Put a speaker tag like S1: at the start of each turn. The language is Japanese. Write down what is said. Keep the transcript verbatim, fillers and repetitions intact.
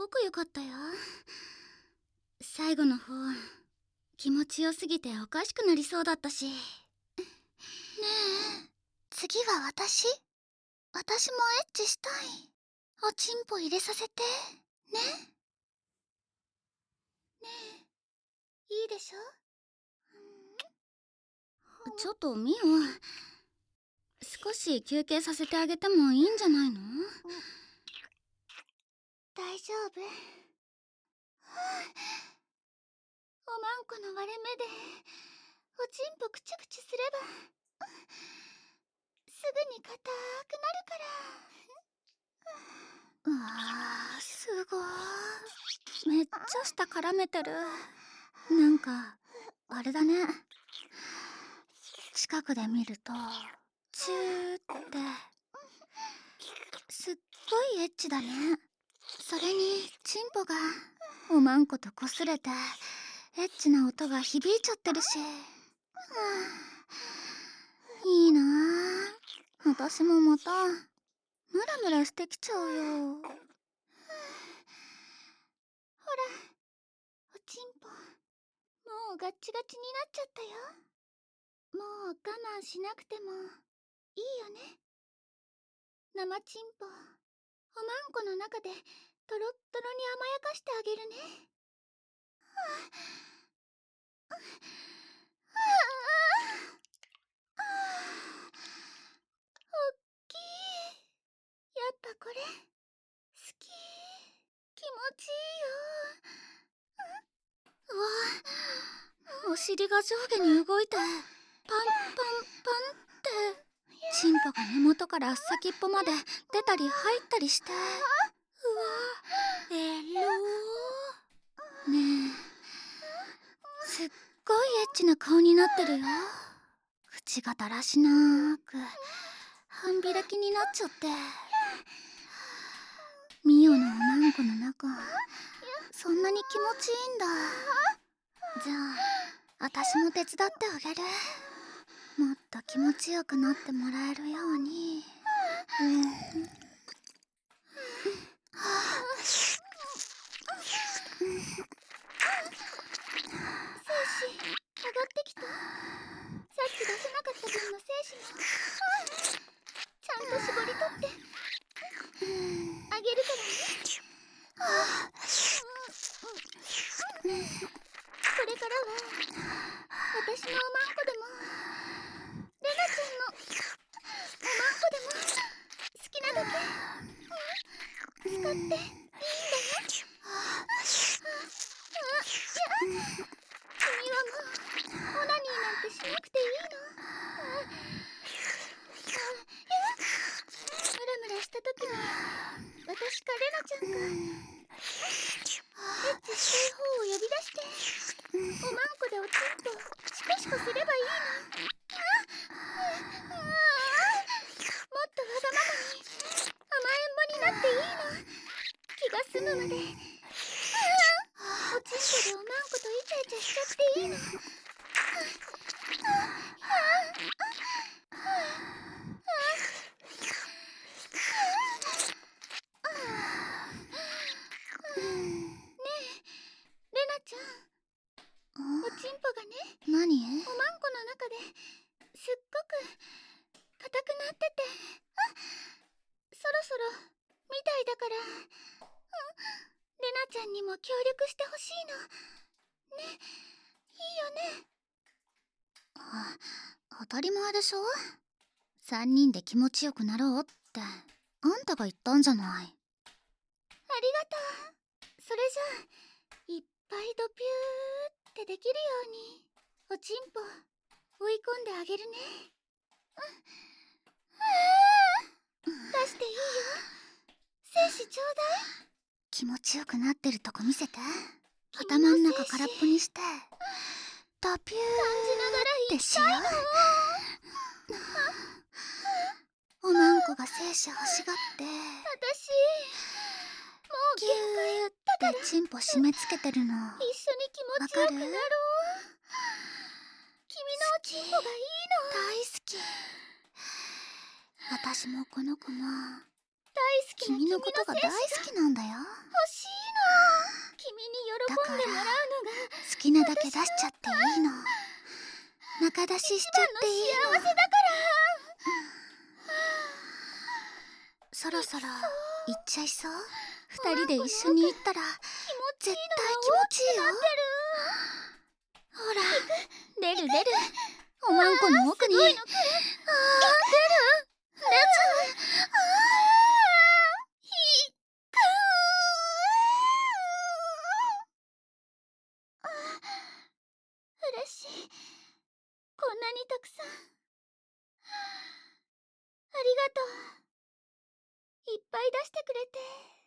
S1: く良かったよ。最後の方気持ちよすぎておかしくなりそうだったし。ねえ、次は私私もエッチしたい。おちんぽ入れさせてね。ねえ、いいでしょ。ちょっとミオ、少し休憩させてあげてもいいんじゃないの？大丈夫。おまんこの割れ目でおちんぽくちゅくちゅすればすぐに硬くなるから。うわー、すごー。めっちゃ舌絡めてる。なんかあれだね、近くで見るとチューってすっごいエッチだね。それにチンポがおまんことこすれてエッチな音が響いちゃってるし、いいなあ。私もまたムラムラしてきちゃうよ。ほら、おちんぽもうガッチガチになっちゃったよ。もう我慢しなくてもいいよね。生チンポおまんこの中でトロットロに甘やかしてあげるね。おっきい。やっぱこれ好き。気持ちいいよ。うわ、お尻が上下に動いてパンパンパンってチンポが根元から先っぽまで出たり入ったりして、うわ、エロー。ねえ、すっごいエッチな顔になってるよ。口がだらしなーく半開きになっちゃって、ミオのおまんこの中そんなに気持ちいいんだ。じゃあ私も手伝ってあげる。もっと気持ちよくなってもらえるように。うん、精子上がってきた。さっき出せなかった分の精子もちゃんと絞り取ってあげるからね。これからは私のおまんこでもレナちゃんのおまんこでも好きなだけ使っていいんだよ。君はもうオナニーなんてしなくていいの。ムラムラした時に私かレナちゃんがエッチしたい方を呼び出しておまんこでおちんとシコシコすればいいの。もっとわがままに甘えん坊になっていいの。気が済むまでおちんこでおまんことイチャイチャしちゃっていいの。レナちゃん、おちんぽがね、何？おまんこの中ですっごく硬くなってて、そろそろみたいだから、レナちゃんにも協力してほしいの。ね、いいよね。あ、当たり前でしょ。三人で気持ちよくなろうってあんたが言ったんじゃない。ありがとう。それじゃあいっぱいドピューってできるようにおちんぽ追い込んであげるね。うん、出していいよ。精子ちょうだい。気持ちよくなってるとこ見せて。頭ん中空っぽにしてドピューってしよう。おまんこが精子欲しがって私もう限界だからチンポ締め付けてるの。一緒に気持ちよくなろう。君のおちんぽがいいの。大好き。私もこの子も大好きな君のことが大好きなんだよ。欲しいの。 だから好きなだけ出しちゃっていいの。仲出ししちゃっていいの。幸せだから。そろそろ行っちゃいそう。二人で一緒に行ったら絶対気持ちいいよ。ほら出る出る。おまんこの奥に。あー出る出ちゃう。ひくー。嬉しい。こんなにたくさん。ありがとう。いっぱい出してくれて。